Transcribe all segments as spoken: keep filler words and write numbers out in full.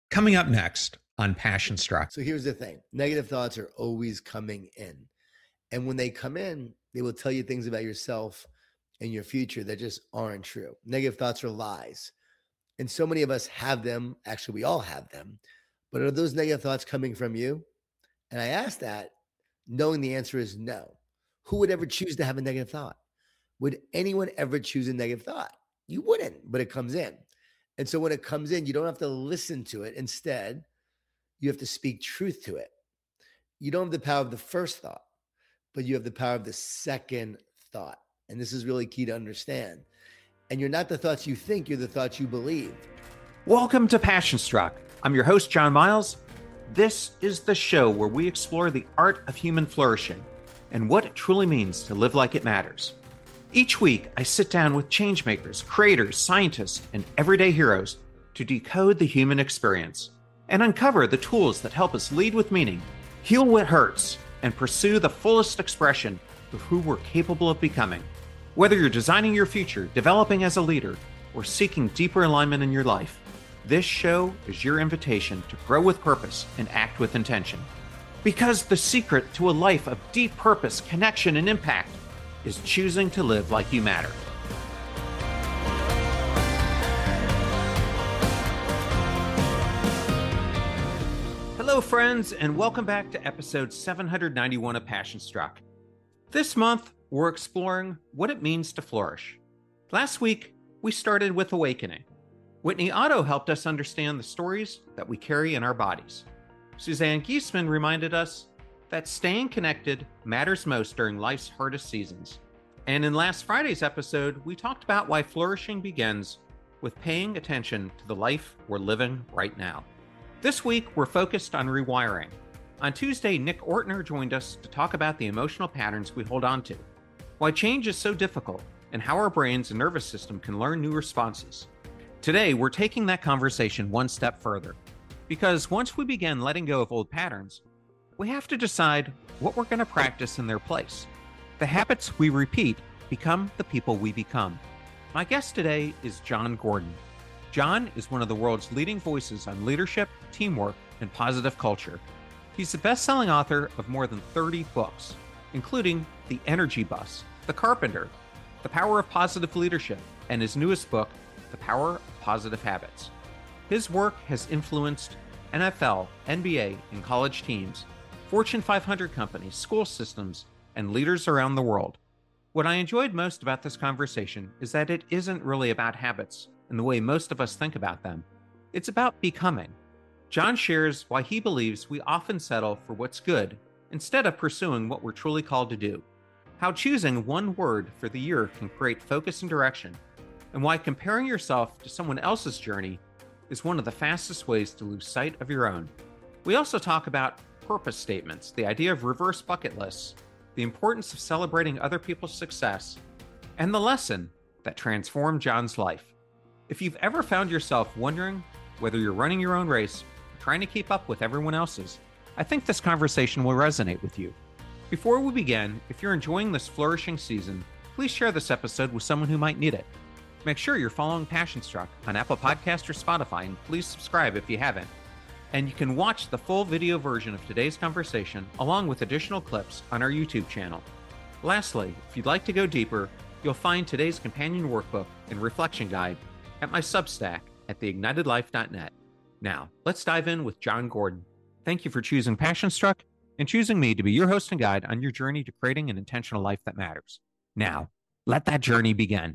Coming up next on Passion Struck. So here's the thing. Negative thoughts are always coming in. And when they come in, they will tell you things about yourself and your future that just aren't true. Negative thoughts are lies. And so many of us have them. Actually, we all have them. But are those negative thoughts coming from you? And I ask that knowing the answer is no. Who would ever choose to have a negative thought? Would anyone ever choose a negative thought? You wouldn't, but it comes in. And so when it comes in, you don't have to listen to it. Instead, you have to speak truth to it. You don't have the power of the first thought, but you have the power of the second thought. And this is really key to understand. And you're not the thoughts you think, you're the thoughts you believe. Welcome to Passion Struck. I'm your host, John Miles. This is the show where we explore the art of human flourishing and what it truly means to live like it matters. Each week, I sit down with changemakers, creators, scientists, and everyday heroes to decode the human experience and uncover the tools that help us lead with meaning, heal what hurts, and pursue the fullest expression of who we're capable of becoming. Whether you're designing your future, developing as a leader, or seeking deeper alignment in your life, this show is your invitation to grow with purpose and act with intention. Because the secret to a life of deep purpose, connection, and impact is choosing to live like you matter. Hello, friends, and welcome back to episode seven hundred ninety-one of Passion Struck. This month, we're exploring what it means to flourish. Last week, we started with awakening. Whitney Otto helped us understand the stories that we carry in our bodies. Suzanne Giesemann reminded us that staying connected matters most during life's hardest seasons. And in last Friday's episode, we talked about why flourishing begins with paying attention to the life we're living right now. This week, we're focused on rewiring. On Tuesday, Nick Ortner joined us to talk about the emotional patterns we hold on to, why change is so difficult, and how our brains and nervous system can learn new responses. Today, we're taking that conversation one step further, because once we begin letting go of old patterns, we have to decide what we're going to practice in their place. The habits we repeat become the people we become. My guest today is Jon Gordon. Jon is one of the world's leading voices on leadership, teamwork, and positive culture. He's the best-selling author of more than thirty books, including The Energy Bus, The Carpenter, The Power of Positive Leadership, and his newest book, The Power of Positive Habits. His work has influenced N F L, N B A, and college teams, Fortune five hundred companies, school systems, and leaders around the world. What I enjoyed most about this conversation is that it isn't really about habits in the way most of us think about them. It's about becoming. Jon shares why he believes we often settle for what's good instead of pursuing what we're truly called to do, how choosing one word for the year can create focus and direction, and why comparing yourself to someone else's journey is one of the fastest ways to lose sight of your own. We also talk about purpose statements, the idea of reverse bucket lists, the importance of celebrating other people's success, and the lesson that transformed Jon's life. If you've ever found yourself wondering whether you're running your own race or trying to keep up with everyone else's, I think this conversation will resonate with you. Before we begin, if you're enjoying this flourishing season, please share this episode with someone who might need it. Make sure you're following Passion Struck on Apple Podcasts or Spotify, and please subscribe if you haven't. And you can watch the full video version of today's conversation along with additional clips on our YouTube channel. Lastly, if you'd like to go deeper, you'll find today's companion workbook and reflection guide at my Substack at the ignited life dot net. Now, let's dive in with Jon Gordon. Thank you for choosing Passion Struck and choosing me to be your host and guide on your journey to creating an intentional life that matters. Now, let that journey begin.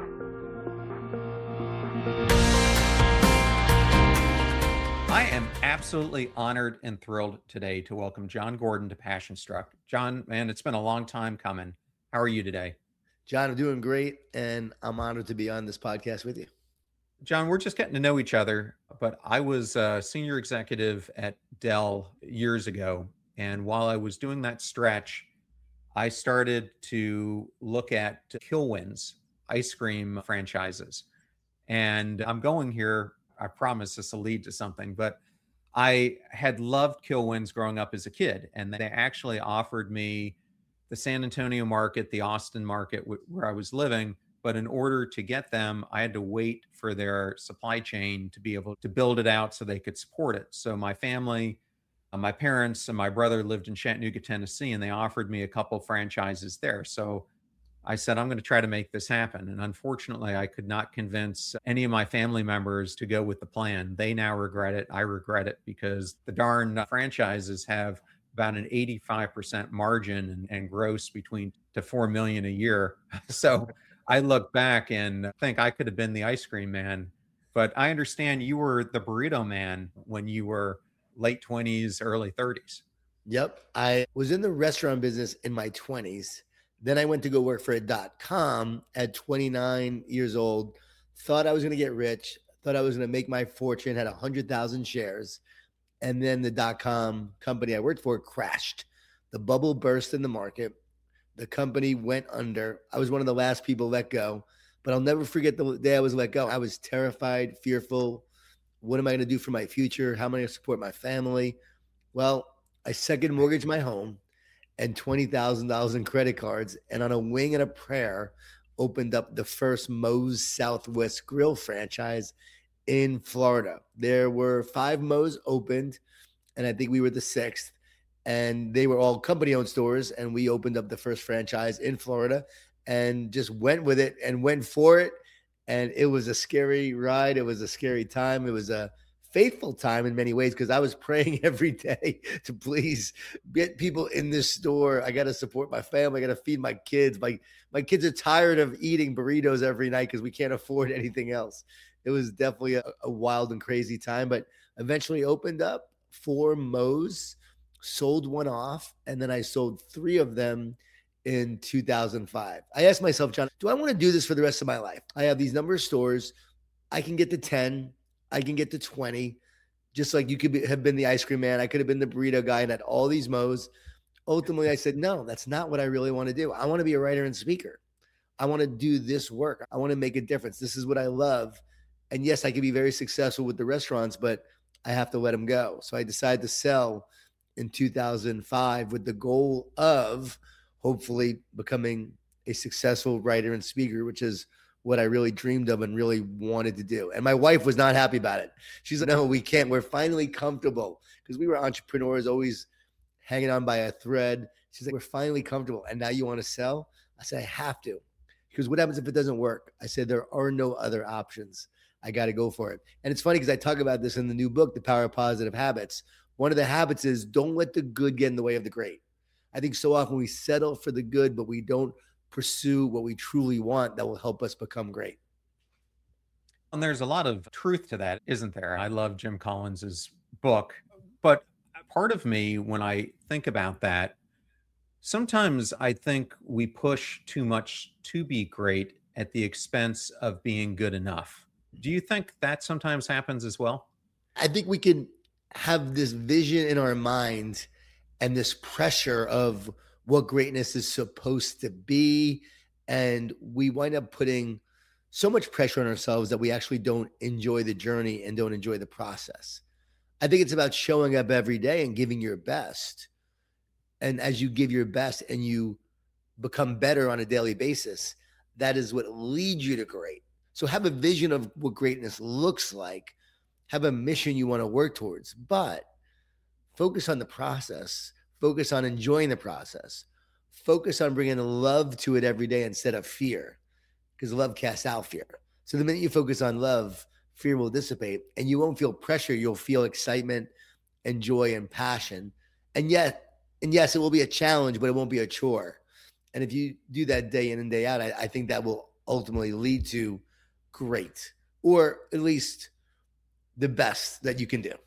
I am absolutely honored and thrilled today to welcome Jon Gordon to Passion Struck. Jon, man, it's been a long time coming. How are you today? John, I'm doing great, and I'm honored to be on this podcast with you. Jon, we're just getting to know each other, but I was a senior executive at Dell years ago, and while I was doing that stretch, I started to look at Kilwins ice cream franchises. And I'm going here, I promise this will lead to something, but I had loved Kilwins growing up as a kid, and they actually offered me the San Antonio market, the Austin market w- where I was living, But in order to get them, I had to wait for their supply chain to be able to build it out so they could support it. So my family, uh, my parents and my brother lived in Chattanooga, Tennessee, and they offered me a couple franchises there. So I said, I'm going to try to make this happen. And unfortunately, I could not convince any of my family members to go with the plan. They now regret it. I regret it because the darn franchises have about an eighty-five percent margin and, and gross between to four million a year. So I look back and think I could have been the ice cream man. But I understand you were the burrito man when you were late twenties, early thirties. Yep. I was in the restaurant business in my twenties. Then I went to go work for a dot com at twenty-nine years old. Thought I was going to get rich. Thought I was going to make my fortune, had one hundred thousand shares. And then the dot com company I worked for crashed. The bubble burst in the market. The company went under. I was one of the last people let go. But I'll never forget the day I was let go. I was terrified, fearful. What am I going to do for my future? How am I going to support my family? Well, I second mortgaged my home and twenty thousand dollars in credit cards, and on a wing and a prayer, opened up the first Moe's Southwest Grill franchise in Florida. There were five Moe's opened, and I think we were the sixth, and they were all company-owned stores, and we opened up the first franchise in Florida and just went with it and went for it, and it was a scary ride. It was a scary time. It was a faithful time in many ways because I was praying every day to please get people in this store. I got to support my family. I got to feed my kids. My my kids are tired of eating burritos every night because we can't afford anything else. It was definitely a, a wild and crazy time, but eventually opened up four Moe's, sold one off, and then I sold three of them in two thousand five. I asked myself, John, do I want to do this for the rest of my life? I have these number of stores. I can get to ten. I can get to twenty, just like you could be, have been the ice cream man. I could have been the burrito guy and had all these Moe's. Ultimately, I said, no, that's not what I really want to do. I want to be a writer and speaker. I want to do this work. I want to make a difference. This is what I love. And yes, I could be very successful with the restaurants, but I have to let them go. So I decided to sell in two thousand five with the goal of hopefully becoming a successful writer and speaker, which is what I really dreamed of and really wanted to do. And my wife was not happy about it. She's like, no, we can't. We're finally comfortable because we were entrepreneurs, always hanging on by a thread. She's like, we're finally comfortable. And now you want to sell? I said, I have to. Because what happens if it doesn't work? I said, there are no other options. I got to go for it. And it's funny because I talk about this in the new book, The Power of Positive Habits. One of the habits is don't let the good get in the way of the great. I think so often we settle for the good, but we don't pursue what we truly want that will help us become great. And there's a lot of truth to that, isn't there? I love Jim Collins's book, but part of me, when I think about that, sometimes I think we push too much to be great at the expense of being good enough. Do you think that sometimes happens as well? I think we can have this vision in our mind and this pressure of what greatness is supposed to be. And we wind up putting so much pressure on ourselves that we actually don't enjoy the journey and don't enjoy the process. I think it's about showing up every day and giving your best. And as you give your best and you become better on a daily basis, that is what leads you to great. So have a vision of what greatness looks like, have a mission you want to work towards, but focus on the process. Focus on enjoying the process. Focus on bringing love to it every day instead of fear, because love casts out fear. So the minute you focus on love, fear will dissipate and you won't feel pressure. You'll feel excitement and joy and passion. And yet, and yes, it will be a challenge, but it won't be a chore. And if you do that day in and day out, I, I think that will ultimately lead to great, or at least the best that you can do.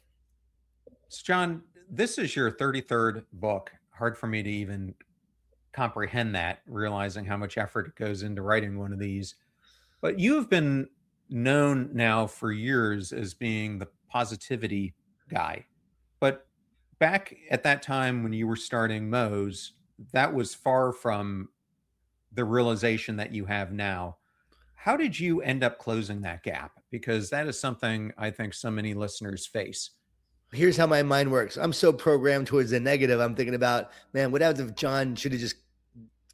So John, this is your thirty-third book. Hard for me to even comprehend that, realizing how much effort goes into writing one of these. But you've been known now for years as being the positivity guy. But back at that time when you were starting Moe's, that was far from the realization that you have now. How did you end up closing that gap? Because that is something I think so many listeners face. Here's how my mind works. I'm so programmed towards the negative. I'm thinking about, man, what happens if John should have just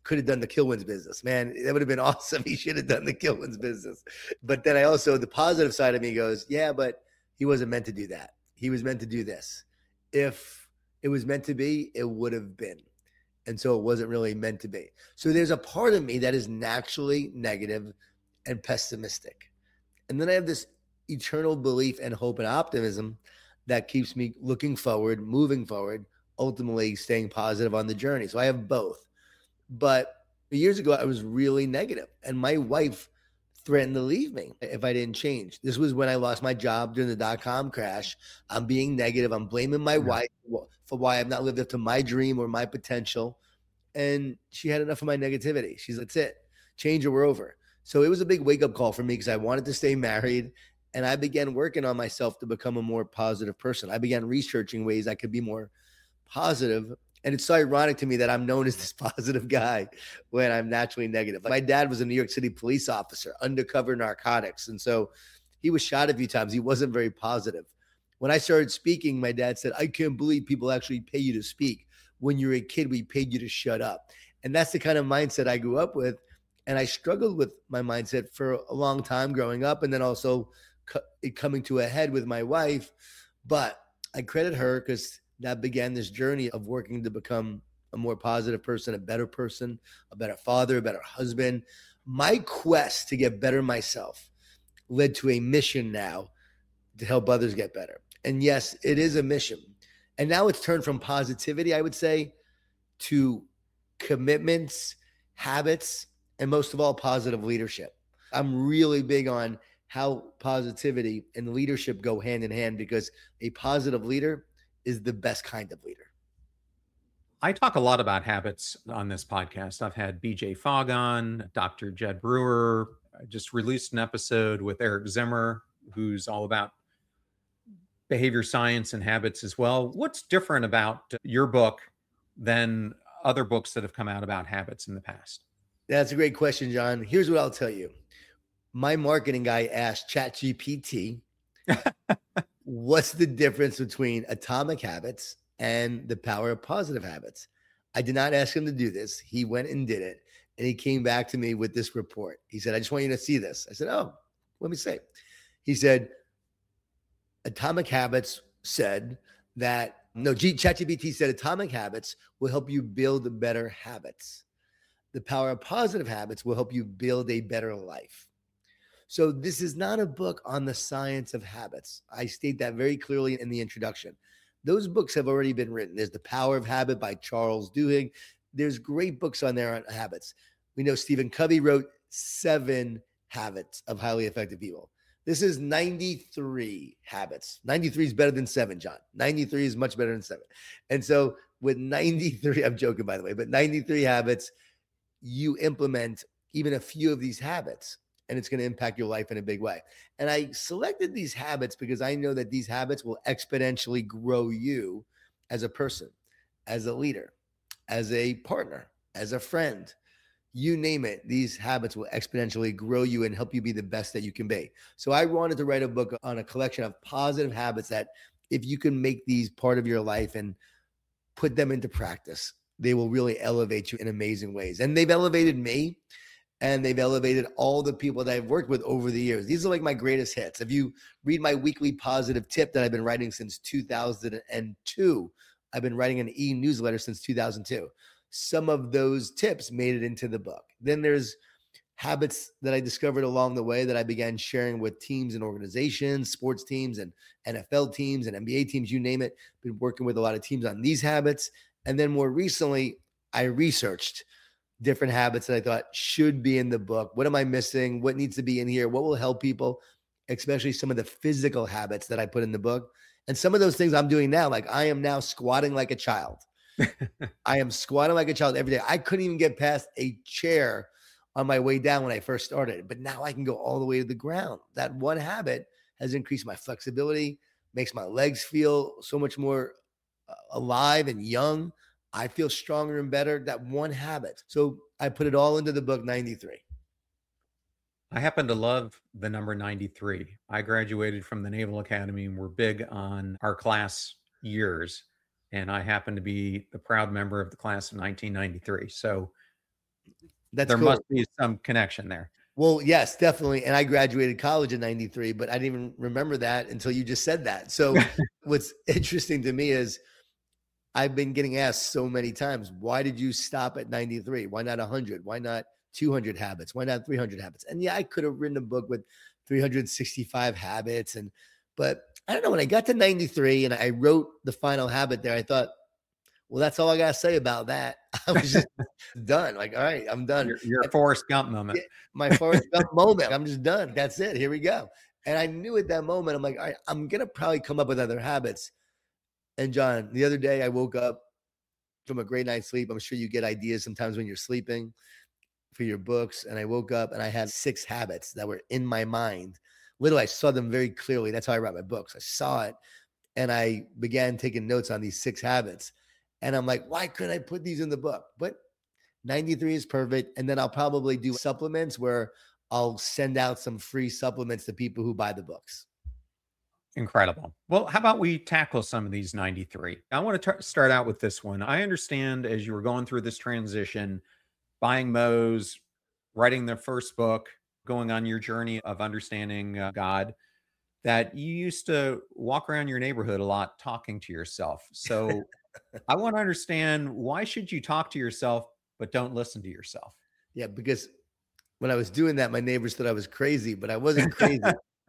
could have done the Kilwins business. Man, that would have been awesome. He should have done the Kilwins business. But then I also, the positive side of me goes, yeah, but he wasn't meant to do that. He was meant to do this. If it was meant to be, it would have been. And so it wasn't really meant to be. So there's a part of me that is naturally negative and pessimistic. And then I have this eternal belief and hope and optimism that keeps me looking forward, moving forward, ultimately staying positive on the journey. So I have both. But years ago, I was really negative, and my wife threatened to leave me if I didn't change. This was when I lost my job during the dot-com crash. I'm being negative. I'm blaming my yeah. wife for why I've not lived up to my dream or my potential. And she had enough of my negativity. She's like, that's it. Change or we're over. So it was a big wake-up call for me because I wanted to stay married, and I began working on myself to become a more positive person. I began researching ways I could be more positive. And it's so ironic to me that I'm known as this positive guy when I'm naturally negative. My dad was a New York City police officer, undercover narcotics. And so he was shot a few times. He wasn't very positive. When I started speaking, my dad said, I can't believe people actually pay you to speak. When you're a kid, we paid you to shut up. And that's the kind of mindset I grew up with. And I struggled with my mindset for a long time growing up, and then also it coming to a head with my wife. But I credit her because that began this journey of working to become a more positive person, a better person, a better father, a better husband. My quest to get better myself led to a mission now to help others get better. And yes, it is a mission. And now it's turned from positivity, I would say, to commitments, habits, and most of all, positive leadership. I'm really big on how positivity and leadership go hand in hand, because a positive leader is the best kind of leader. I talk a lot about habits on this podcast. I've had B J Fogg on, Doctor Jed Brewer. I just released an episode with Eric Zimmer, who's all about behavior science and habits as well. What's different about your book than other books that have come out about habits in the past? That's a great question, John. Here's what I'll tell you. My marketing guy asked ChatGPT, what's the difference between Atomic Habits and The Power of Positive Habits? I did not ask him to do this. He went and did it. And he came back to me with this report. He said, I just want you to see this. I said, oh, let me see. He said, Atomic Habits said that, no, ChatGPT said Atomic Habits will help you build better habits. The Power of Positive Habits will help you build a better life. So this is not a book on the science of habits. I state that very clearly in the introduction. Those books have already been written. There's The Power of Habit by Charles Duhigg. There's great books on there on habits. We know Stephen Covey wrote Seven Habits of Highly Effective People. This is ninety-three habits. ninety-three is better than seven, John. ninety-three is much better than seven. And so with ninety-three, I'm joking, by the way, but ninety-three habits, you implement even a few of these habits, and it's going to impact your life in a big way. And I selected these habits because I know that these habits will exponentially grow you as a person, as a leader, as a partner, as a friend. You name it, these habits will exponentially grow you and help you be the best that you can be. So I wanted to write a book on a collection of positive habits that if you can make these part of your life and put them into practice, they will really elevate you in amazing ways. And they've elevated me, and they've elevated all the people that I've worked with over the years. These are like my greatest hits. If you read my weekly positive tip that I've been writing since two thousand two, I've been writing an e-newsletter since two thousand two. Some of those tips made it into the book. Then there's habits that I discovered along the way that I began sharing with teams and organizations, sports teams and N F L teams and N B A teams, you name it. Been working with a lot of teams on these habits. And then more recently, I researched different habits that I thought should be in the book. What am I missing? What needs to be in here? What will help people, especially some of the physical habits that I put in the book. And some of those things I'm doing now, like I am now squatting like a child. I am squatting like a child every day. I couldn't even get past a chair on my way down when I first started, but now I can go all the way to the ground. That one habit has increased my flexibility, makes my legs feel so much more alive and young. I feel stronger and better. That one habit. So I put it all into the book ninety-three. I happen to love the number ninety-three. I graduated from the Naval Academy and we're big on our class years. And I happen to be the proud member of the class of nineteen ninety-three. So That's There cool. must be some connection there. Well, yes, definitely. And I graduated college in ninety-three, but I didn't even remember that until you just said that. So what's interesting to me is I've been getting asked so many times, why did you stop at ninety-three? Why not one hundred? Why not two hundred habits? Why not three hundred habits? And yeah, I could have written a book with three hundred sixty-five habits. And, but I don't know, when I got to ninety-three and I wrote the final habit there, I thought, well, that's all I got to say about that. I was just done. Like, all right, I'm done. Your, your Forrest Gump moment. My Forrest Gump moment. I'm just done. That's it. Here we go. And I knew at that moment, I'm like, all right, I'm going to probably come up with other habits. And John, the other day I woke up from a great night's sleep. I'm sure you get ideas sometimes when you're sleeping for your books. And I woke up and I had six habits that were in my mind. Literally, I saw them very clearly. That's how I write my books. I saw it and I began taking notes on these six habits. And I'm like, why couldn't I put these in the book? But ninety-three is perfect. And then I'll probably do supplements where I'll send out some free supplements to people who buy the books. Incredible. Well, how about we tackle some of these ninety-three? I want to t- start out with this one. I understand as you were going through this transition, buying Moe's, writing the first book, going on your journey of understanding uh, God, that you used to walk around your neighborhood a lot talking to yourself. So I want to understand, why should you talk to yourself, but don't listen to yourself? Yeah, because when I was doing that, my neighbors thought I was crazy, but I wasn't crazy.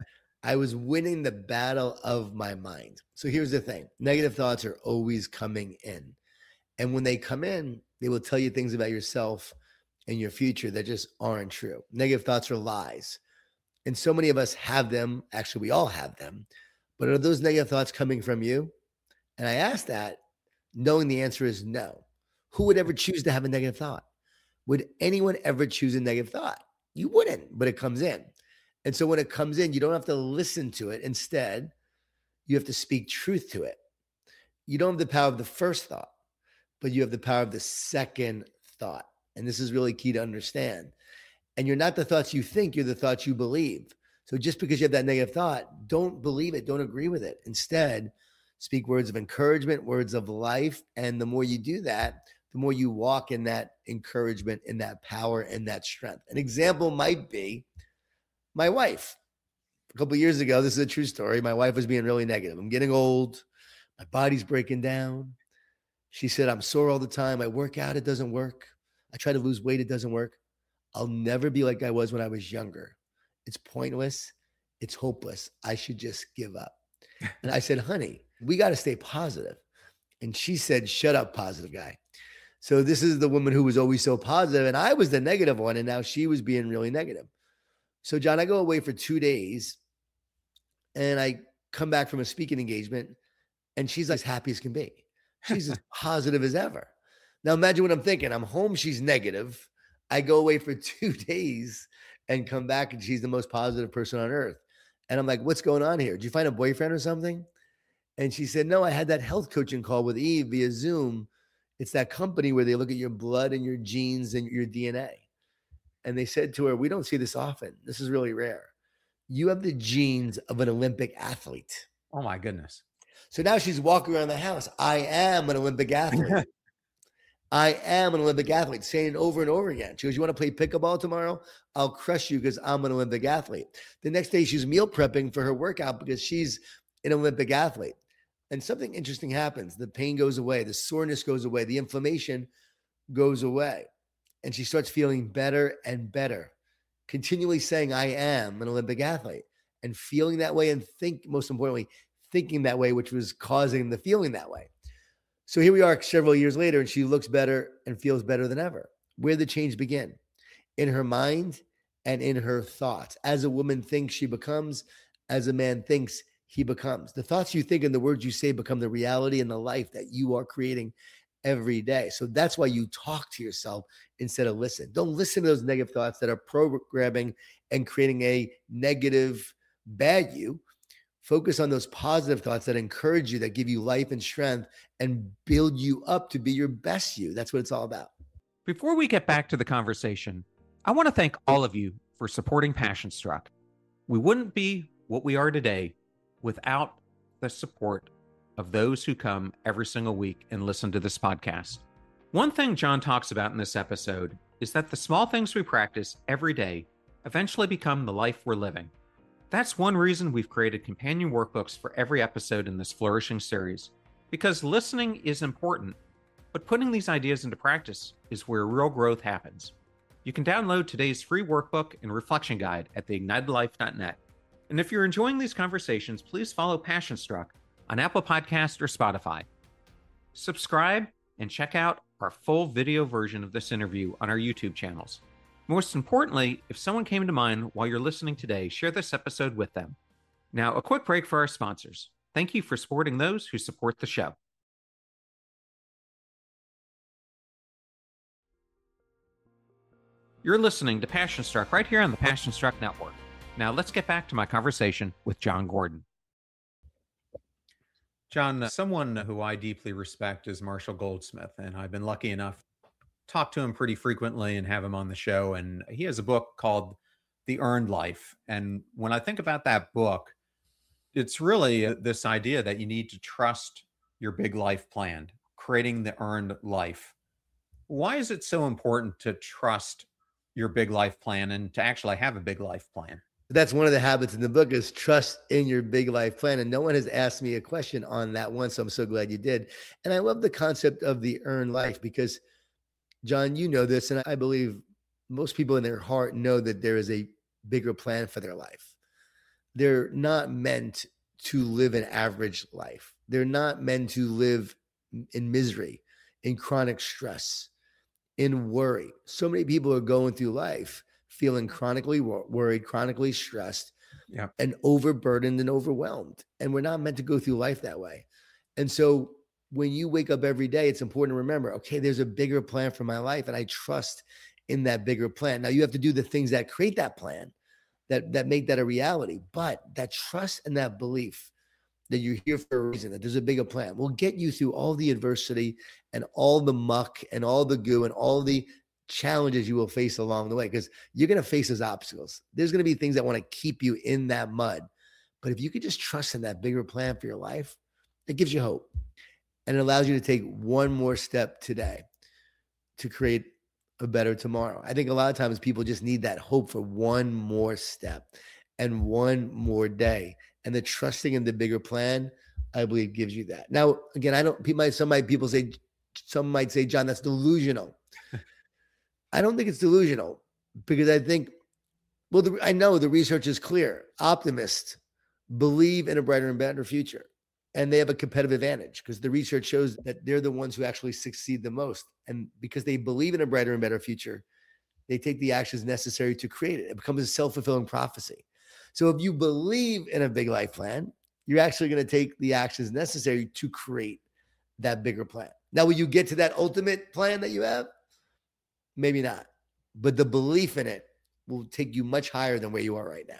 I was winning the battle of my mind. So here's the thing. Negative thoughts are always coming in. And when they come in, they will tell you things about yourself and your future that just aren't true. Negative thoughts are lies. And so many of us have them. Actually, we all have them. But are those negative thoughts coming from you? And I asked that knowing the answer is no. Who would ever choose to have a negative thought? Would anyone ever choose a negative thought? You wouldn't, but it comes in. And so when it comes in, you don't have to listen to it. Instead, you have to speak truth to it. You don't have the power of the first thought, but you have the power of the second thought. And this is really key to understand. And you're not the thoughts you think, you're the thoughts you believe. So just because you have that negative thought, don't believe it, don't agree with it. Instead, speak words of encouragement, words of life. And the more you do that, the more you walk in that encouragement, in that power, and that strength. An example might be my wife. A couple of years ago, this is a true story. My wife was being really negative. I'm getting old. My body's breaking down. She said, I'm sore all the time. I work out, it doesn't work. I try to lose weight, it doesn't work. I'll never be like I was when I was younger. It's pointless. It's hopeless. I should just give up. And I said, honey, we got to stay positive. And she said, shut up, positive guy. So this is the woman who was always so positive, and I was the negative one, and now she was being really negative. So John, I go away for two days and I come back from a speaking engagement and she's as happy as can be. She's as positive as ever. Now imagine what I'm thinking. I'm home, she's negative. I go away for two days and come back and she's the most positive person on earth. And I'm like, what's going on here? Did you find a boyfriend or something? And she said, no, I had that health coaching call with Eve via Zoom. It's that company where they look at your blood and your genes and your D N A. And they said to her, we don't see this often. This is really rare. You have the genes of an Olympic athlete. Oh my goodness. So now she's walking around the house. I am an Olympic athlete. I am an Olympic athlete, saying it over and over again. She goes, you want to play pickleball tomorrow? I'll crush you because I'm an Olympic athlete. The next day she's meal prepping for her workout because she's an Olympic athlete. And something interesting happens. The pain goes away. The soreness goes away. The inflammation goes away. And she starts feeling better and better, continually saying, I am an Olympic athlete, and feeling that way, and think, most importantly, thinking that way, which was causing the feeling that way. So here we are several years later, and she looks better and feels better than ever. Where did the change begin? In her mind and in her thoughts. As a woman thinks, she becomes. As a man thinks, he becomes. The thoughts you think and the words you say become the reality and the life that you are creating every day. So that's why you talk to yourself instead of listen. Don't listen to those negative thoughts that are programming and creating a negative bad you. Focus on those positive thoughts that encourage you, that give you life and strength and build you up to be your best you. That's what it's all about. Before we get back to the conversation, I want to thank all of you for supporting Passion Struck. We wouldn't be what we are today without the support of those who come every single week and listen to this podcast. One thing John talks about in this episode is that the small things we practice every day eventually become the life we're living. That's one reason we've created companion workbooks for every episode in this flourishing series, because listening is important, but putting these ideas into practice is where real growth happens. You can download today's free workbook and reflection guide at the ignited life dot net. And if you're enjoying these conversations, please follow Passion Struck on Apple Podcasts or Spotify. Subscribe and check out our full video version of this interview on our YouTube channels. Most importantly, if someone came to mind while you're listening today, share this episode with them. Now, a quick break for our sponsors. Thank you for supporting those who support the show. You're listening to Passion Struck right here on the Passion Struck Network. Now, let's get back to my conversation with Jon Gordon. Jon, someone who I deeply respect is Marshall Goldsmith, and I've been lucky enough to talk to him pretty frequently and have him on the show. And he has a book called The Earned Life. And when I think about that book, it's really this idea that you need to trust your big life plan, creating the earned life. Why is it so important to trust your big life plan and to actually have a big life plan? That's one of the habits in the book, is trust in your big life plan. And no one has asked me a question on that one, so I'm so glad you did. And I love the concept of the earned life because, Jon, you know this, and I believe most people in their heart know that there is a bigger plan for their life. They're not meant to live an average life. They're not meant to live in misery, in chronic stress, in worry. So many people are going through life feeling chronically worried, chronically stressed, yeah, and overburdened and overwhelmed. And we're not meant to go through life that way. And so when you wake up every day, it's important to remember, okay, there's a bigger plan for my life, and I trust in that bigger plan. Now, you have to do the things that create that plan, that, that make that a reality. But that trust and that belief that you're here for a reason, that there's a bigger plan, will get you through all the adversity and all the muck and all the goo and all the challenges you will face along the way, because you're going to face those obstacles. There's going to be things that want to keep you in that mud. But if you could just trust in that bigger plan for your life, it gives you hope. And it allows you to take one more step today to create a better tomorrow. I think a lot of times people just need that hope for one more step and one more day. And the trusting in the bigger plan, I believe, gives you that. Now, again, I don't, people might, some might people say, some might say, Jon, that's delusional. I don't think it's delusional, because I think, well, the, I know the research is clear. Optimists believe in a brighter and better future, and they have a competitive advantage because the research shows that they're the ones who actually succeed the most. And because they believe in a brighter and better future, they take the actions necessary to create it. It becomes a self-fulfilling prophecy. So if you believe in a big life plan, you're actually going to take the actions necessary to create that bigger plan. Now, will you get to that ultimate plan that you have? Maybe not, but the belief in it will take you much higher than where you are right now.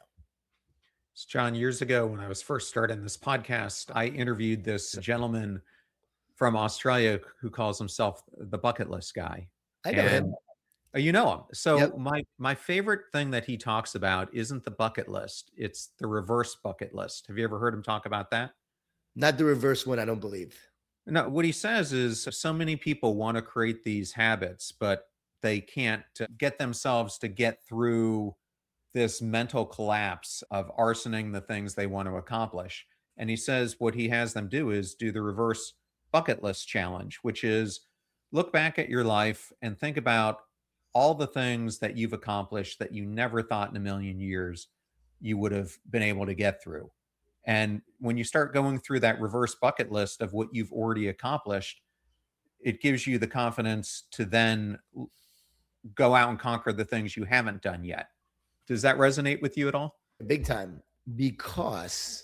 Jon, years ago when I was first starting this podcast, I interviewed this gentleman from Australia who calls himself the bucket list guy. I know and, him. You know him. So Yep. my my favorite thing that he talks about isn't the bucket list. It's the reverse bucket list. Have you ever heard him talk about that? Not the reverse one, I don't believe. No, what he says is so many people want to create these habits, but they can't get themselves to get through this mental collapse of arsoning the things they want to accomplish. And he says what he has them do is do the reverse bucket list challenge, which is look back at your life and think about all the things that you've accomplished that you never thought in a million years you would have been able to get through. And when you start going through that reverse bucket list of what you've already accomplished, it gives you the confidence to then go out and conquer the things you haven't done yet. Does that resonate with you at all? Big time, because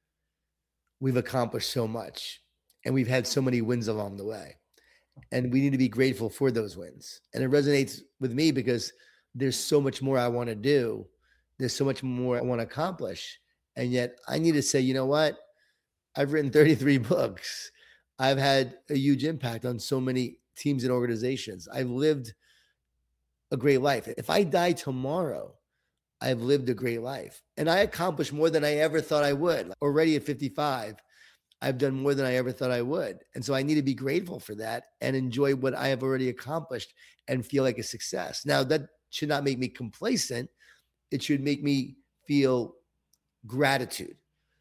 we've accomplished so much and we've had so many wins along the way. And we need to be grateful for those wins. And it resonates with me because there's so much more I want to do. There's so much more I want to accomplish. And yet I need to say, you know what? I've written thirty-three books. I've had a huge impact on so many teams and organizations. I've lived a great life. If I die tomorrow, I've lived a great life. And I accomplished more than I ever thought I would. Already at fifty-five, I've done more than I ever thought I would. And so I need to be grateful for that and enjoy what I have already accomplished and feel like a success. Now, that should not make me complacent. It should make me feel gratitude,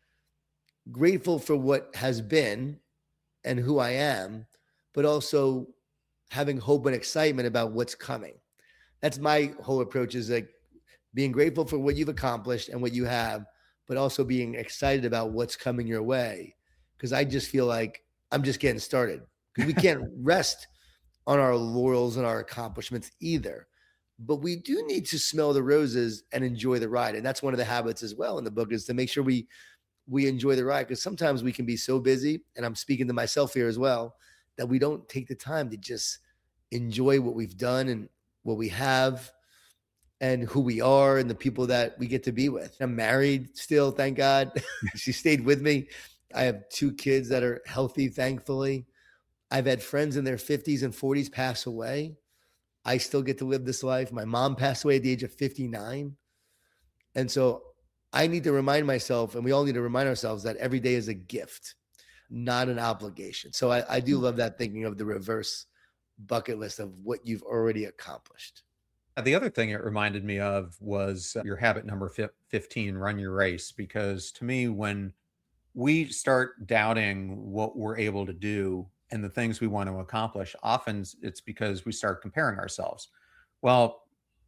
grateful for what has been and who I am, but also having hope and excitement about what's coming. That's my whole approach, is like being grateful for what you've accomplished and what you have, but also being excited about what's coming your way. Because I just feel like I'm just getting started, because we can't rest on our laurels and our accomplishments either. But we do need to smell the roses and enjoy the ride. And that's one of the habits as well in the book, is to make sure we we enjoy the ride, because sometimes we can be so busy, and I'm speaking to myself here as well, that we don't take the time to just enjoy what we've done and what we have and who we are and the people that we get to be with. I'm married still, thank God. She stayed with me. I have two kids that are healthy, thankfully. I've had friends in their fifties and forties pass away. I still get to live this life. My mom passed away at the age of fifty-nine. And so I need to remind myself, and we all need to remind ourselves, that every day is a gift, not an obligation. So I, I do love that, thinking of the reverse bucket list of what you've already accomplished. The other thing it reminded me of was your habit number fifteen, run your race. Because to me, when we start doubting what we're able to do and the things we want to accomplish, often it's because we start comparing ourselves. Well,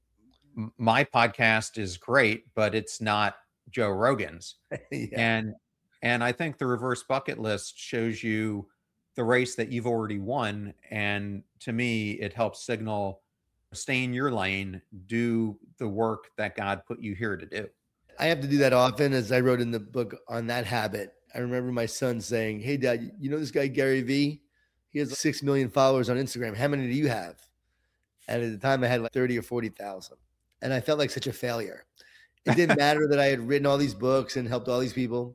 m- my podcast is great, but it's not Joe Rogan's. Yeah. And and I think the reverse bucket list shows you the race that you've already won. And to me, it helps signal, stay in your lane, do the work that God put you here to do. I have to do that often, as I wrote in the book on that habit. I remember my son saying, "Hey, Dad, you know this guy, Gary Vee? He has six million followers on Instagram. How many do you have?" And at the time I had like thirty or forty thousand. And I felt like such a failure. It didn't matter that I had written all these books and helped all these people.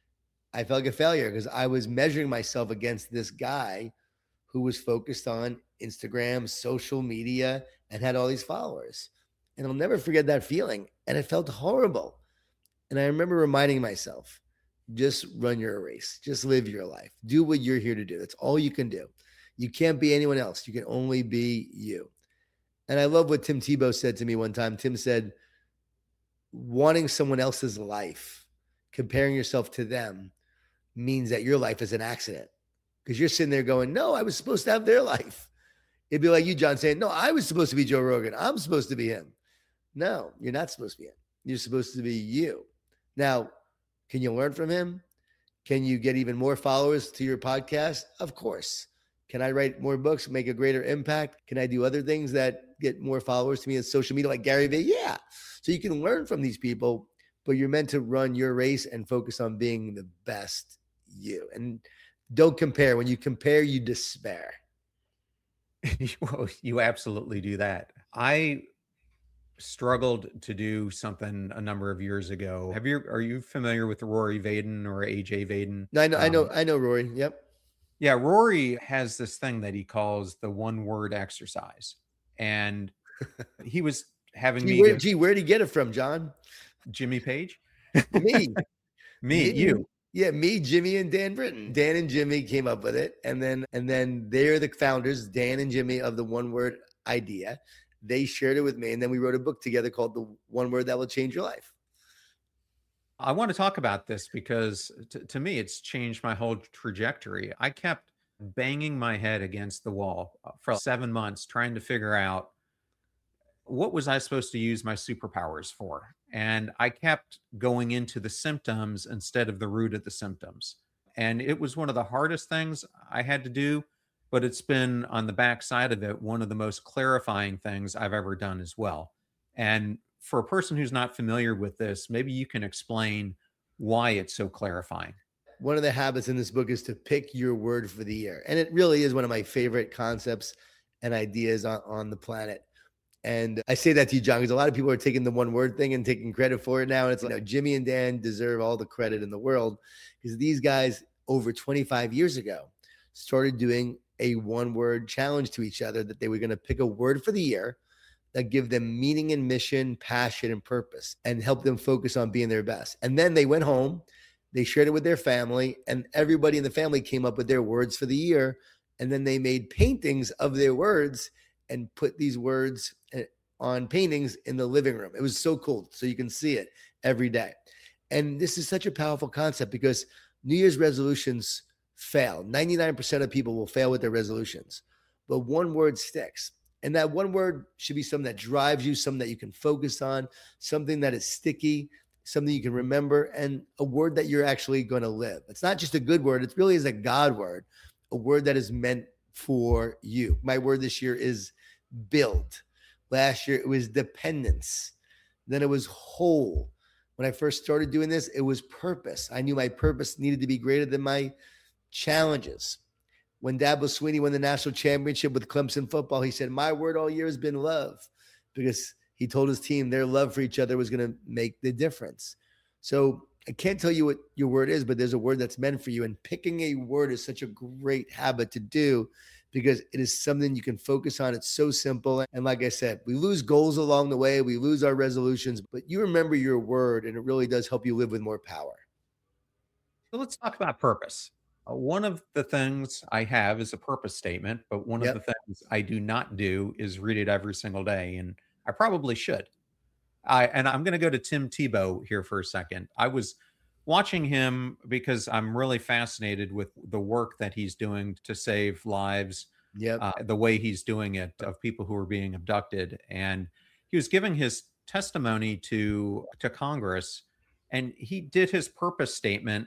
I felt like a failure because I was measuring myself against this guy who was focused on Instagram, social media, and had all these followers. And I'll never forget that feeling. And it felt horrible. And I remember reminding myself, just run your race. Just live your life. Do what you're here to do. That's all you can do. You can't be anyone else. You can only be you. And I love what Tim Tebow said to me one time. Tim said, wanting someone else's life, comparing yourself to them, means that your life is an accident. Because you're sitting there going, no, I was supposed to have their life. It'd be like you, John, saying, no, I was supposed to be Joe Rogan. I'm supposed to be him. No, you're not supposed to be him. You're supposed to be you. Now, can you learn from him? Can you get even more followers to your podcast? Of course. Can I write more books, make a greater impact? Can I do other things that get more followers to me on social media like Gary Vee? Yeah. So you can learn from these people, but you're meant to run your race and focus on being the best you. And don't compare. When you compare, you despair. Well, you absolutely do that. I struggled to do something a number of years ago. Have you, are you familiar with Rory Vaden or A J Vaden? No, I know, um, I know, Um, I know Rory. Yep. Yeah, Rory has this thing that he calls the one word exercise. And he was having Gee, me where, give gee, where'd he get it from, John? Jimmy Page. Me. Me, Me. you. Yeah, me, Jimmy, and Dan Britton. Dan and Jimmy came up with it. And then and then they're the founders, Dan and Jimmy, of the one word idea. They shared it with me. And then we wrote a book together called The One Word That Will Change Your Life. I want to talk about this because t- to me, it's changed my whole trajectory. I kept banging my head against the wall for seven months trying to figure out, what was I supposed to use my superpowers for? And I kept going into the symptoms instead of the root of the symptoms. And it was one of the hardest things I had to do, but it's been, on the backside of it, one of the most clarifying things I've ever done as well. And for a person who's not familiar with this, maybe you can explain why it's so clarifying. One of the habits in this book is to pick your word for the year. And it really is one of my favorite concepts and ideas on, on the planet. And I say that to you, John, because a lot of people are taking the one word thing and taking credit for it now. And it's like, you know, Jimmy and Dan deserve all the credit in the world, because these guys over twenty-five years ago started doing a one word challenge to each other, that they were going to pick a word for the year that give them meaning and mission, passion and purpose, and help them focus on being their best. And then they went home, They shared it with their family, and everybody in the family came up with their words for the year. And then they made paintings of their words and put these words on paintings in the living room. It was so cool. So you can see it every day. And this is such a powerful concept because New Year's resolutions fail. ninety-nine percent of people will fail with their resolutions, but one word sticks. And that one word should be something that drives you, something that you can focus on, something that is sticky, something you can remember, and a word that you're actually going to live. It's not just a good word. It really is a God word, a word that is meant for you. My word this year is build. Last year, it was dependence. Then it was whole. When I first started doing this, it was purpose. I knew my purpose needed to be greater than my challenges. When Dabo Swinney won the national championship with Clemson football, he said, my word all year has been love, because he told his team their love for each other was going to make the difference. So I can't tell you what your word is, but there's a word that's meant for you. And picking a word is such a great habit to do because it is something you can focus on. It's so simple. And like I said, we lose goals along the way. We lose our resolutions, but you remember your word, and it really does help you live with more power. So let's talk about purpose. Uh, one of the things I have is a purpose statement, but one Yep. of the things I do not do is read it every single day. And I probably should. I, and I'm going to go to Tim Tebow here for a second. I was watching him because I'm really fascinated with the work that he's doing to save lives, Yep. uh, the way he's doing it of people who are being abducted. And he was giving his testimony to, to Congress, and he did his purpose statement.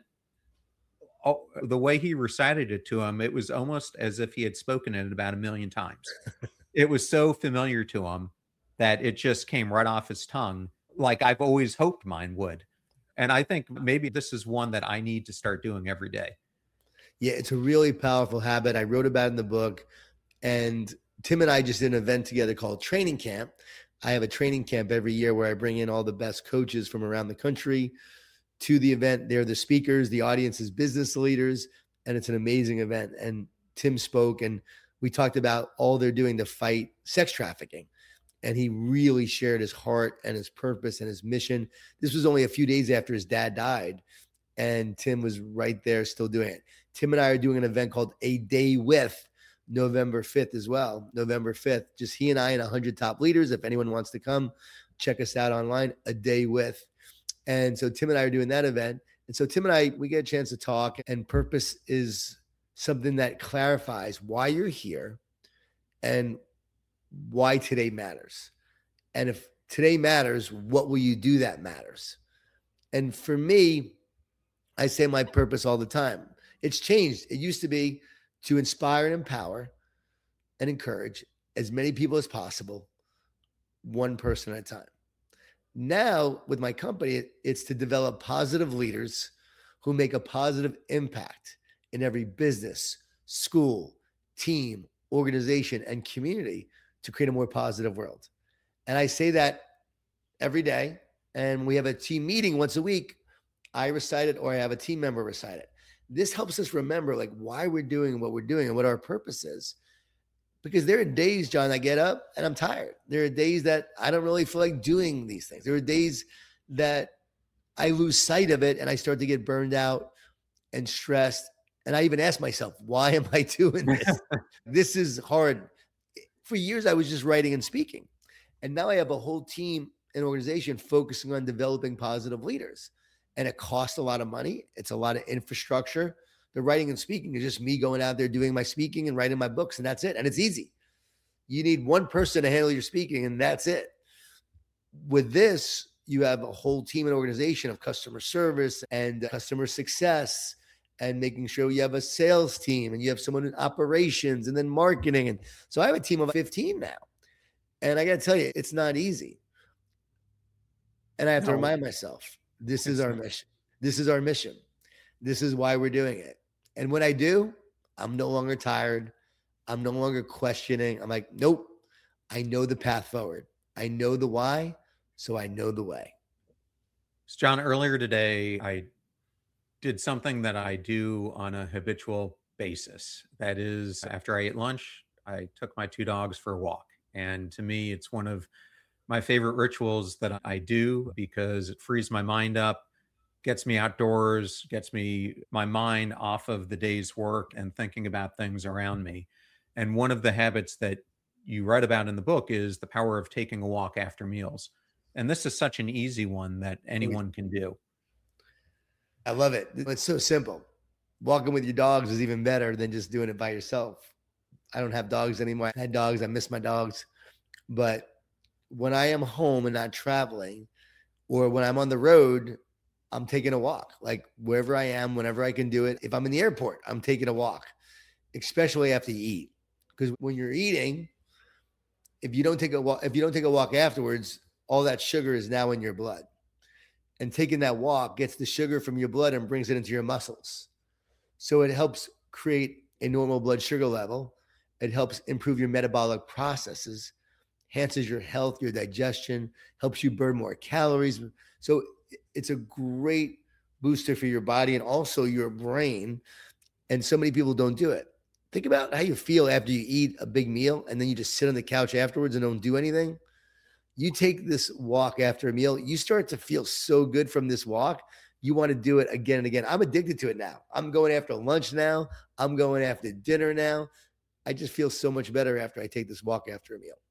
Oh, the way he recited it to him, it was almost as if he had spoken it about a million times. It was so familiar to him that it just came right off his tongue, like I've always hoped mine would. And I think maybe this is one that I need to start doing every day. Yeah, it's a really powerful habit. I wrote about it in the book. And Tim and I just did an event together called Training Camp. I have a training camp every year where I bring in all the best coaches from around the country to the event. They're the speakers, the audience is business leaders, and it's an amazing event. And Tim spoke, and we talked about all they're doing to fight sex trafficking. And he really shared his heart and his purpose and his mission. This was only a few days after his dad died, and Tim was right there still doing it. Tim and I are doing an event called A Day With November fifth as well. November fifth, just he and I and one hundred top leaders. If anyone wants to come, check us out online, A Day With. And so Tim and I are doing that event. And so Tim and I, we get a chance to talk, and purpose is something that clarifies why you're here and why today matters. And if today matters, what will you do that matters? And for me, I say my purpose all the time. It's changed. It used to be to inspire and empower and encourage as many people as possible, one person at a time. Now, with my company, it's to develop positive leaders who make a positive impact in every business, school, team, organization, and community to create a more positive world. And I say that every day. And we have a team meeting once a week. I recite it, or I have a team member recite it. This helps us remember like why we're doing what we're doing and what our purpose is. Because there are days, John, I get up and I'm tired. There are days that I don't really feel like doing these things. There are days that I lose sight of it and I start to get burned out and stressed. And I even ask myself, why am I doing this? This is hard. For years, I was just writing and speaking. And now I have a whole team and organization focusing on developing positive leaders. And it costs a lot of money. It's a lot of infrastructure. The writing and speaking is just me going out there doing my speaking and writing my books, and that's it. And it's easy. You need one person to handle your speaking, and that's it. With this, you have a whole team and organization of customer service and customer success, and making sure you have a sales team and you have someone in operations and then marketing. And so I have a team of fifteen now. And I got to tell you, it's not easy. And I have no. to remind myself, this is our mission. This is our mission. This is why we're doing it. And when I do, I'm no longer tired. I'm no longer questioning. I'm like, nope, I know the path forward. I know the why, so I know the way. John, earlier today, I did something that I do on a habitual basis. That is, after I ate lunch, I took my two dogs for a walk. And to me, it's one of my favorite rituals that I do because it frees my mind up, gets me outdoors, gets me my mind off of the day's work and thinking about things around me. And one of the habits that you write about in the book is the power of taking a walk after meals. And this is such an easy one that anyone can do. I love it. It's so simple. Walking with your dogs is even better than just doing it by yourself. I don't have dogs anymore. I had dogs. I miss my dogs. But when I am home and not traveling, or when I'm on the road, I'm taking a walk. Like wherever I am, whenever I can do it. If I'm in the airport, I'm taking a walk, especially after you eat. Because when you're eating, if you don't take a walk, if you don't take a walk afterwards, all that sugar is now in your blood. And taking that walk gets the sugar from your blood and brings it into your muscles. So it helps create a normal blood sugar level. It helps improve your metabolic processes, enhances your health, your digestion, helps you burn more calories. So it's a great booster for your body and also your brain. And so many people don't do it. Think about how you feel after you eat a big meal and then you just sit on the couch afterwards and don't do anything. You take this walk after a meal, you start to feel so good from this walk. You want to do it again and again. I'm addicted to it now. I'm going after lunch now. I'm going after dinner now. I just feel so much better after I take this walk after a meal.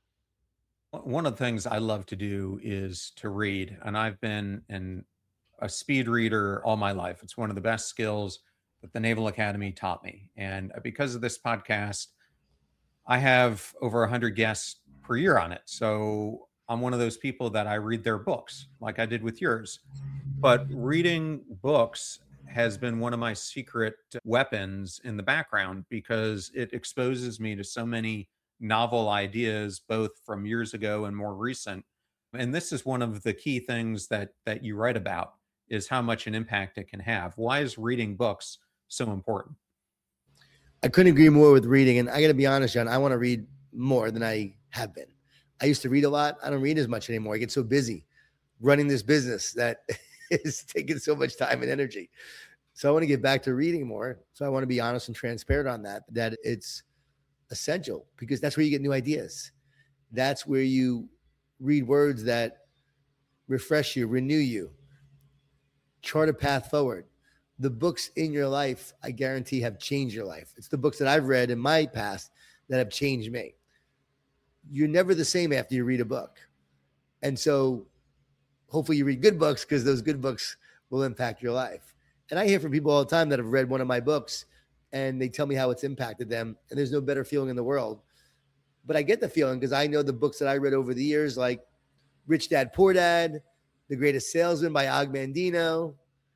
One of the things I love to do is to read, and I've been an, a speed reader all my life. It's one of the best skills that the Naval Academy taught me. And because of this podcast, I have over one hundred guests per year on it. So I'm one of those people that I read their books like I did with yours. But reading books has been one of my secret weapons in the background because it exposes me to so many novel ideas, both from years ago and more recent. And this is one of the key things that that you write about is how much an impact it can have. Why is reading books so important? I couldn't agree more with reading. And I got to be honest, John, I want to read more than I have been. I used to read a lot. I don't read as much anymore. I get so busy running this business that is taking so much time and energy. So I want to get back to reading more. So I want to be honest and transparent on that, that it's essential because that's where you get new ideas. That's where you read words that refresh you, renew you, chart a path forward. The books in your life, I guarantee, have changed your life. It's the books that I've read in my past that have changed me. You're never the same after you read a book. And so hopefully you read good books because those good books will impact your life. And I hear from people all the time that have read one of my books and they tell me how it's impacted them. And there's no better feeling in the world. But I get the feeling because I know the books that I read over the years, like Rich Dad, Poor Dad, The Greatest Salesman by Og Mandino,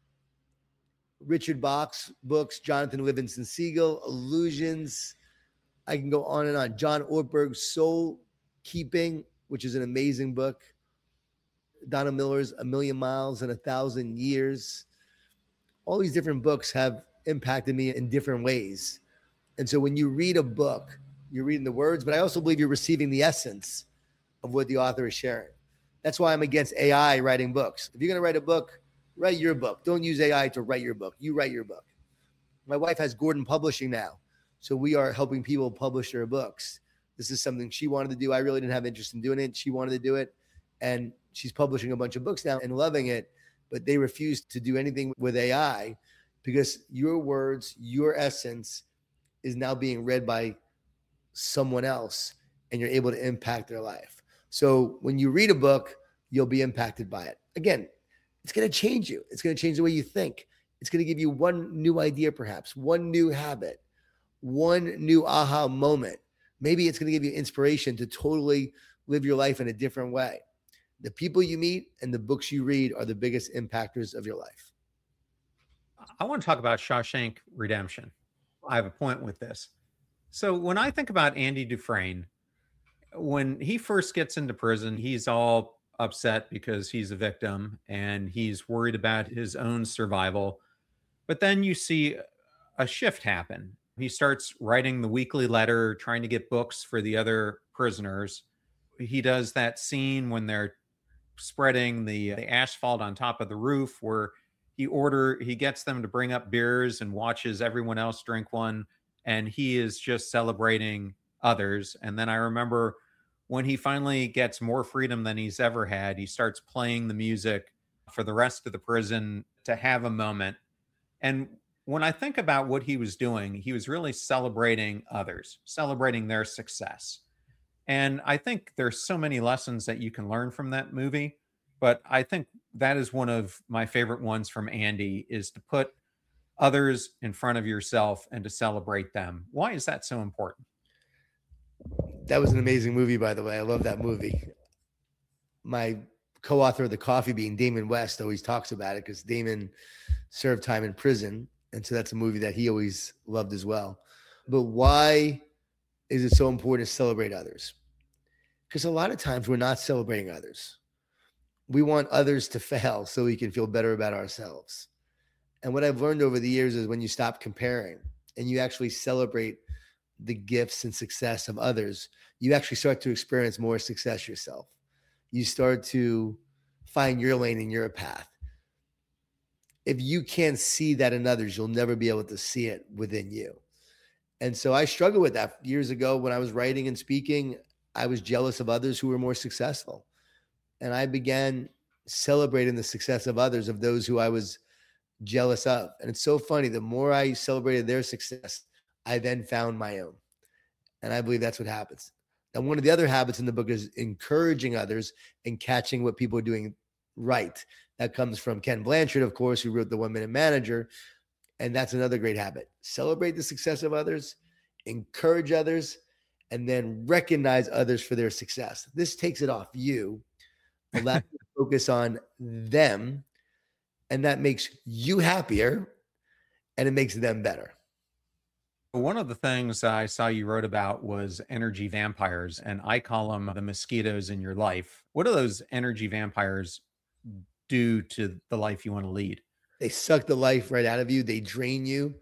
Richard Bach's books, Jonathan Livingston Seagull, Illusions. I can go on and on. John Ortberg's Soul Keeping, which is an amazing book. Donna Miller's A Million Miles in a Thousand Years. All these different books have impacted me in different ways. And so when you read a book, you're reading the words, but I also believe you're receiving the essence of what the author is sharing. That's why I'm against A I writing books. If you're going to write a book, write your book. Don't use A I to write your book. You write your book. My wife has Gordon Publishing now. So we are helping people publish their books. This is something she wanted to do. I really didn't have interest in doing it. She wanted to do it. And she's publishing a bunch of books now and loving it. But they refuse to do anything with A I because your words, your essence is now being read by someone else and you're able to impact their life. So when you read a book, you'll be impacted by it. Again, it's going to change you. It's going to change the way you think. It's going to give you one new idea, perhaps, one new habit, one new aha moment. Maybe it's going to give you inspiration to totally live your life in a different way. The people you meet and the books you read are the biggest impactors of your life. I want to talk about Shawshank Redemption. I have a point with this. So when I think about Andy Dufresne, when he first gets into prison, he's all upset because he's a victim and he's worried about his own survival. But then you see a shift happen. He starts writing the weekly letter, trying to get books for the other prisoners. He does that scene when they're spreading the, the asphalt on top of the roof where he order he gets them to bring up beers and watches everyone else drink one. And he is just celebrating others. And then I remember when he finally gets more freedom than he's ever had, he starts playing the music for the rest of the prison to have a moment. And when I think about what he was doing, he was really celebrating others, celebrating their success. And I think there's so many lessons that you can learn from that movie. But I think that is one of my favorite ones from Andy, is to put others in front of yourself and to celebrate them. Why is that so important? That was an amazing movie, by the way. I love that movie. My co-author of The Coffee Bean, Damon West, always talks about it because Damon served time in prison. And so that's a movie that he always loved as well. But why is it so important to celebrate others? Because a lot of times we're not celebrating others. We want others to fail so we can feel better about ourselves. And what I've learned over the years is when you stop comparing and you actually celebrate the gifts and success of others, you actually start to experience more success yourself. You start to find your lane and your path. If you can't see that in others, you'll never be able to see it within you. And so I struggled with that years ago when I was writing and speaking. I was jealous of others who were more successful. And I began celebrating the success of others, of those who I was jealous of. And it's so funny. The more I celebrated their success, I then found my own. And I believe that's what happens. And one of the other habits in the book is encouraging others and catching what people are doing right. That comes from Ken Blanchard, of course, who wrote The One Minute Manager. And that's another great habit. Celebrate the success of others, encourage others, and then recognize others for their success. This takes it off you, allow you to focus on them, and that makes you happier, and it makes them better. One of the things I saw you wrote about was energy vampires, and I call them the mosquitoes in your life. What do those energy vampires do to the life you want to lead? They suck the life right out of you. They drain you.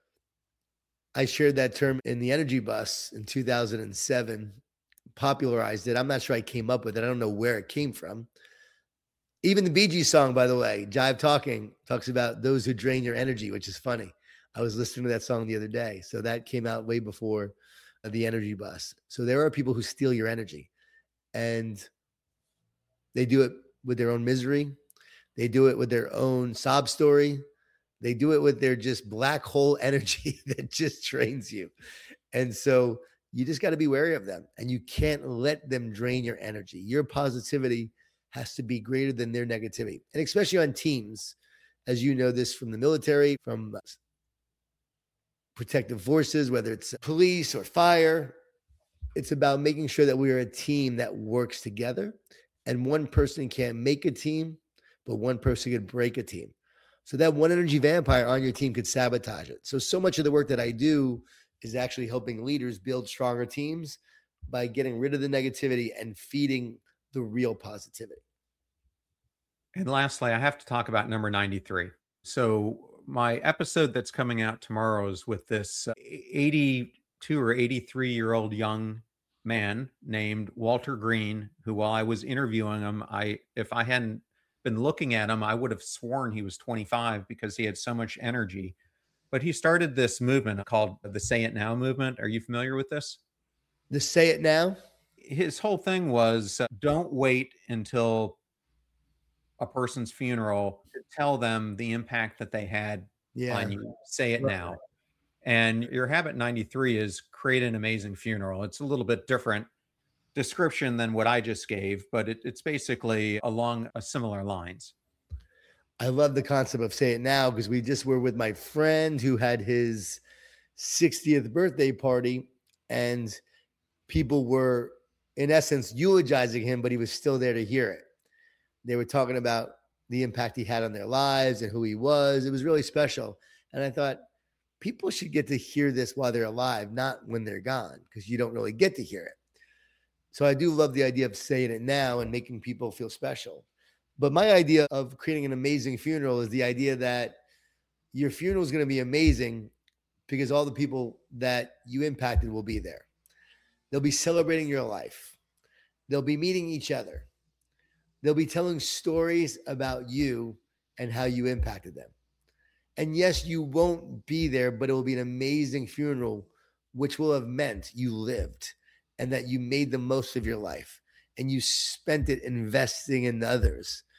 I shared that term in the Energy Bus in two thousand seven, popularized it. I'm not sure I came up with it. I don't know where it came from. Even the Bee Gees song, by the way, Jive Talking, talks about those who drain your energy, which is funny. I was listening to that song the other day. So that came out way before the Energy Bus. So there are people who steal your energy, and they do it with their own misery. They do it with their own sob story. They do it with their just black hole energy that just drains you. And so you just got to be wary of them, and you can't let them drain your energy. Your positivity has to be greater than their negativity. And especially on teams, as you know this from the military, from protective forces, whether it's police or fire, it's about making sure that we are a team that works together, and one person can't make a team, but one person could break a team. So that one energy vampire on your team could sabotage it. So, so much of the work that I do is actually helping leaders build stronger teams by getting rid of the negativity and feeding the real positivity. And lastly, I have to talk about number ninety-three. So my episode that's coming out tomorrow is with this eighty-two or eighty-three year old young man named Walter Green, who, while I was interviewing him, I, if I hadn't been looking at him, I would have sworn he was twenty-five because he had so much energy. But he started this movement called the Say It Now movement. Are you familiar with this? The Say It Now? His whole thing was uh, don't wait until a person's funeral to tell them the impact that they had yeah. on you. Say it right. now. And your habit ninety-three is create an amazing funeral. It's a little bit different description than what I just gave, but it, it's basically along a similar lines. I love the concept of Say It Now, because we just were with my friend who had his sixtieth birthday party, and people were, in essence, eulogizing him, but he was still there to hear it. They were talking about the impact he had on their lives and who he was. It was really special. And I thought, people should get to hear this while they're alive, not when they're gone, because you don't really get to hear it. So I do love the idea of saying it now and making people feel special. But my idea of creating an amazing funeral is the idea that your funeral is going to be amazing because all the people that you impacted will be there. They'll be celebrating your life. They'll be meeting each other. They'll be telling stories about you and how you impacted them. And yes, you won't be there, but it will be an amazing funeral, which will have meant you lived and that you made the most of your life and you spent it investing in others.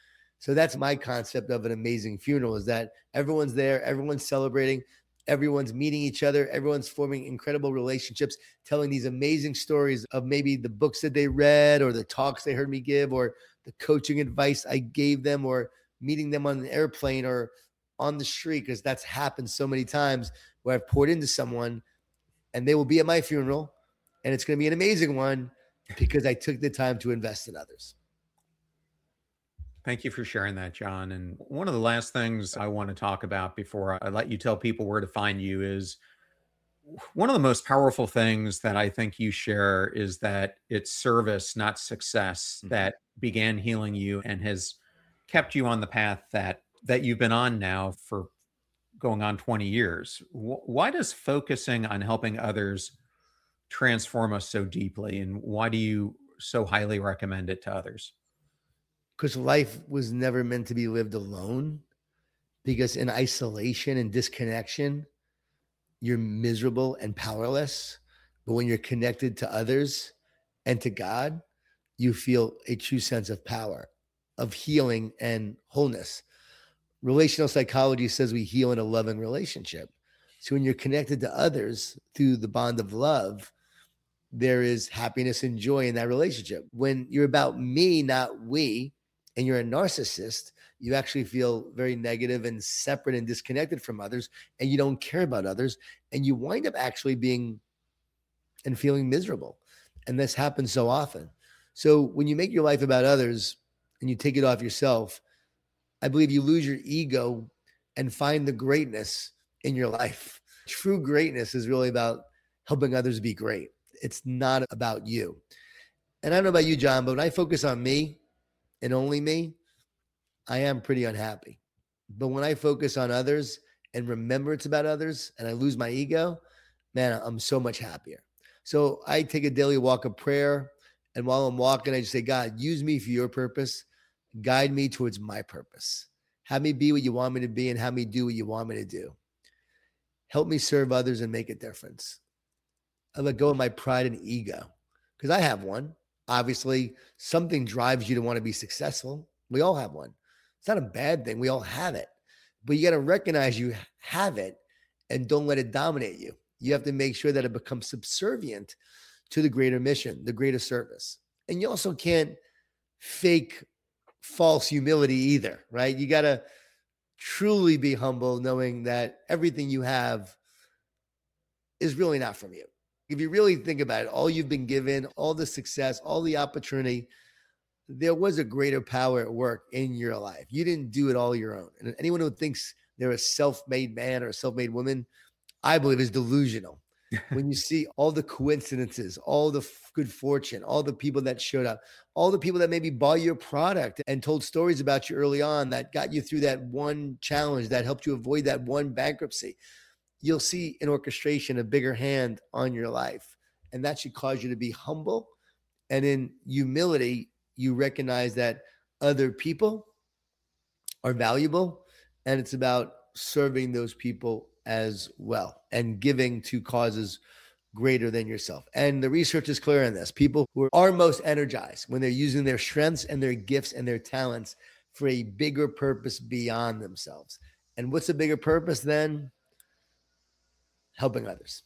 So that's my concept of an amazing funeral, is that everyone's there, everyone's celebrating, everyone's meeting each other, everyone's forming incredible relationships, telling these amazing stories of maybe the books that they read or the talks they heard me give or the coaching advice I gave them or meeting them on an airplane or on the street, because that's happened so many times where I've poured into someone and they will be at my funeral and it's going to be an amazing one because I took the time to invest in others. Thank you for sharing that, John. And one of the last things I want to talk about before I let you tell people where to find you is one of the most powerful things that I think you share is that it's service, not success, mm-hmm. that began healing you and has kept you on the path that that you've been on now for going on twenty years. Why does focusing on helping others transform us so deeply? And why do you so highly recommend it to others? Because life was never meant to be lived alone, because in isolation and disconnection, you're miserable and powerless. But when you're connected to others and to God, you feel a true sense of power, of healing and wholeness. Relational psychology says we heal in a loving relationship. So when you're connected to others through the bond of love, there is happiness and joy in that relationship. When you're about me, not we, and you're a narcissist, you actually feel very negative and separate and disconnected from others, and you don't care about others, and you wind up actually being and feeling miserable. And this happens so often. So when you make your life about others and you take it off yourself, I believe you lose your ego and find the greatness in your life. True greatness is really about helping others be great. It's not about you. And I don't know about you, John, but when I focus on me and only me, I am pretty unhappy. But when I focus on others and remember it's about others and I lose my ego, man, I'm so much happier. So I take a daily walk of prayer. And while I'm walking, I just say, God, use me for your purpose. Guide me towards my purpose. Have me be what you want me to be and have me do what you want me to do. Help me serve others and make a difference. I let go of my pride and ego, because I have one. Obviously, something drives you to want to be successful. We all have one. It's not a bad thing. We all have it. But you got to recognize you have it and don't let it dominate you. You have to make sure that it becomes subservient to the greater mission, the greater service. And you also can't fake false humility either, right? You got to truly be humble, knowing that everything you have is really not from you. If you really think about it, all you've been given, all the success, all the opportunity, there was a greater power at work in your life. You didn't do it all your own. And anyone who thinks they're a self-made man or a self-made woman, I believe is delusional. When you see all the coincidences, all the f- good fortune, all the people that showed up, all the people that maybe bought your product and told stories about you early on that got you through that one challenge, that helped you avoid that one bankruptcy, you'll see in orchestration a bigger hand on your life. And that should cause you to be humble. And in humility, you recognize that other people are valuable, and it's about serving those people as well and giving to causes greater than yourself. And the research is clear on this. People who are most energized when they're using their strengths and their gifts and their talents for a bigger purpose beyond themselves. And what's a bigger purpose then? Helping others.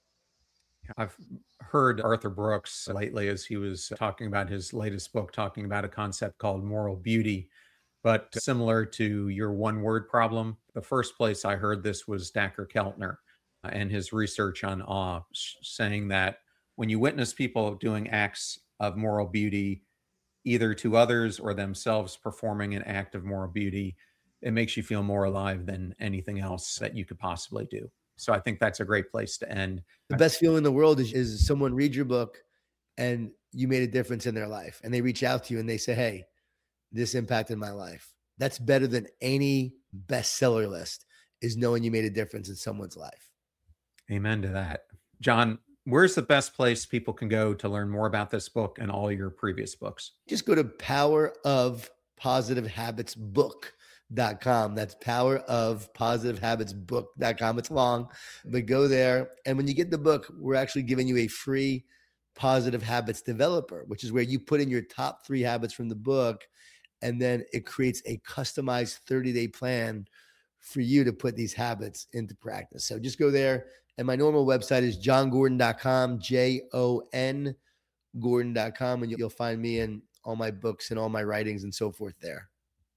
I've heard Arthur Brooks lately, as he was talking about his latest book, talking about a concept called moral beauty. But similar to your one word problem, the first place I heard this was Dacher Keltner uh, and his research on awe, saying that when you witness people doing acts of moral beauty, either to others or themselves performing an act of moral beauty, it makes you feel more alive than anything else that you could possibly do. So I think that's a great place to end. The best feeling in the world is, is someone read your book and you made a difference in their life. And they reach out to you and they say, hey, this impacted my life. That's better than any bestseller list, is knowing you made a difference in someone's life. Amen to that. John, where's the best place people can go to learn more about this book and all your previous books? Just go to power of positive habits book dot com. That's power of positive habits book dot com. It's long, but go there. And when you get the book, we're actually giving you a free positive habits developer, which is where you put in your top three habits from the book. And then it creates a customized thirty-day plan for you to put these habits into practice. So just go there. And my normal website is john gordon dot com, J O N Gordon dot com. And you'll find me in all my books and all my writings and so forth there.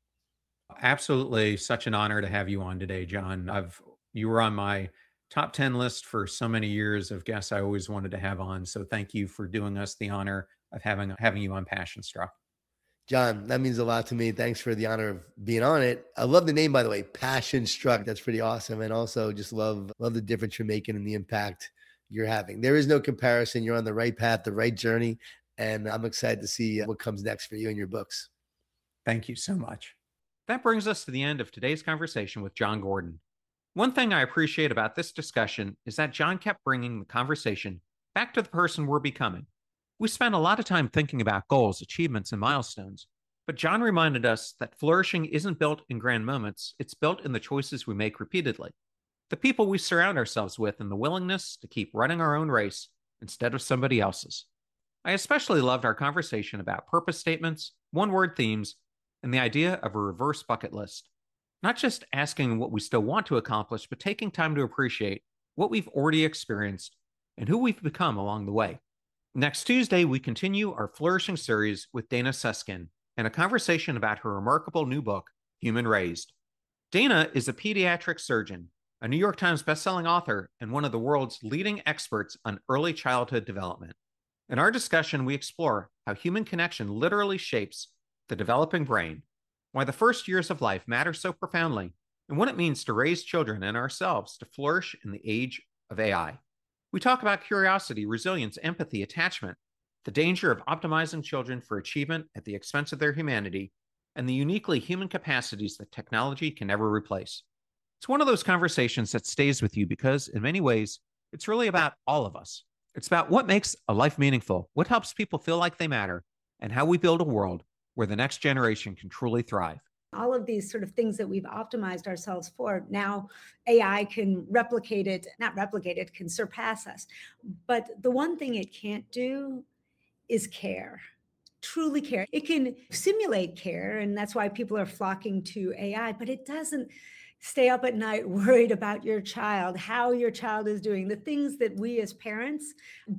Absolutely. Such an honor to have you on today, John. I've, you were on my top ten list for so many years of guests I always wanted to have on. So thank you for doing us the honor of having, having you on Passion Struck. John, that means a lot to me. Thanks for the honor of being on it. I love the name, by the way, Passion Struck. That's pretty awesome. And also just love, love the difference you're making and the impact you're having. There is no comparison. You're on the right path, the right journey. And I'm excited to see what comes next for you and your books. Thank you so much. That brings us to the end of today's conversation with John Gordon. One thing I appreciate about this discussion is that John kept bringing the conversation back to the person we're becoming. We spent a lot of time thinking about goals, achievements, and milestones, but John reminded us that flourishing isn't built in grand moments, it's built in the choices we make repeatedly, the people we surround ourselves with, and the willingness to keep running our own race instead of somebody else's. I especially loved our conversation about purpose statements, one-word themes, and the idea of a reverse bucket list. Not just asking what we still want to accomplish, but taking time to appreciate what we've already experienced and who we've become along the way. Next Tuesday, we continue our Flourishing series with Dana Susskind and a conversation about her remarkable new book, Human Raised. Dana is a pediatric surgeon, a New York Times bestselling author, and one of the world's leading experts on early childhood development. In our discussion, we explore how human connection literally shapes the developing brain, why the first years of life matter so profoundly, and what it means to raise children and ourselves to flourish in the age of A I. We talk about curiosity, resilience, empathy, attachment, the danger of optimizing children for achievement at the expense of their humanity, and the uniquely human capacities that technology can never replace. It's one of those conversations that stays with you because, in many ways, it's really about all of us. It's about what makes a life meaningful, what helps people feel like they matter, and how we build a world where the next generation can truly thrive. All of these sort of things that we've optimized ourselves for, now A I can replicate it, not replicate it, can surpass us. But the one thing it can't do is care, truly care. It can simulate care, and that's why people are flocking to A I, but it doesn't stay up at night worried about your child, how your child is doing, the things that we as parents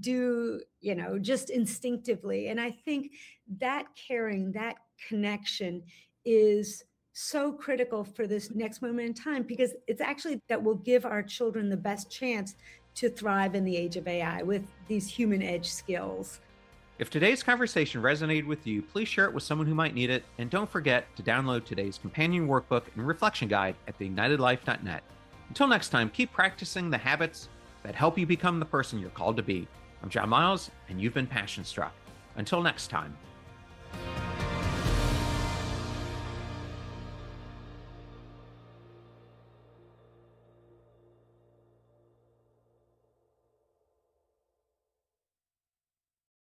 do, you know, just instinctively. And I think that caring, that connection is so critical for this next moment in time, because it's actually that will give our children the best chance to thrive in the age of A I with these human edge skills. If today's conversation resonated with you, please share it with someone who might need it, and don't forget to download today's companion workbook and reflection guide at the ignited life dot net. Until next time, keep practicing the habits that help you become the person you're called to be. I'm John Miles, and you've been Passion Struck. Until next time.